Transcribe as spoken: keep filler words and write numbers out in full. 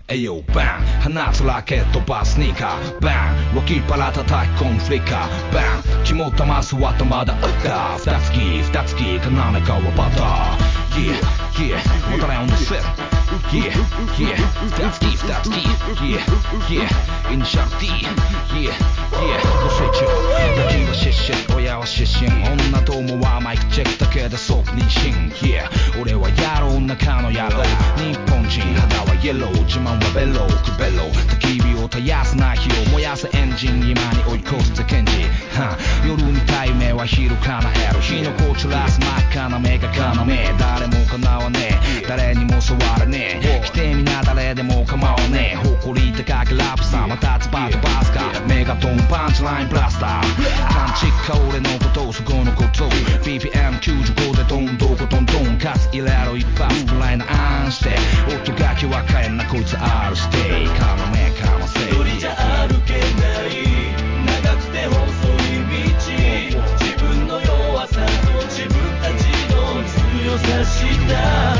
エヨバン放つラケットバスニーカーバン脇腹叩きコンフリッカーバン肝玉すわったまだ赤二つき二つき要川バター Yeah, yeah, what I on the set Yeah, yeah, 二つき二つき Yeah, yeah, イニシャル D Yeah, yeah, ご成長ガキはシッシッ親は失神女どもはマイクチェックだけで即妊娠 Yeah, 俺は野郎中の野郎日本人肌はイエロー自慢はベロークベロー焚き火を絶やすな火を燃やすエンジン今に追い越すぜケンジ、は夜見た夢は昼叶える火の粉散らす真っ赤な目が要誰も叶わねえ誰にも触れねえ否定皆誰でも構わねえ誇り高きラップさまたつばとバスカメガトンパンチラインブラスター勘違いか俺のことそこのこと ビーピーエムきゅうじゅうご でどんどこどんどんかつ入れろ一発くらいなあんして音がきは変えんなこいつ R してかまめかませ一人じゃ歩けない長くて細い道自分の弱さと自分たちの強さした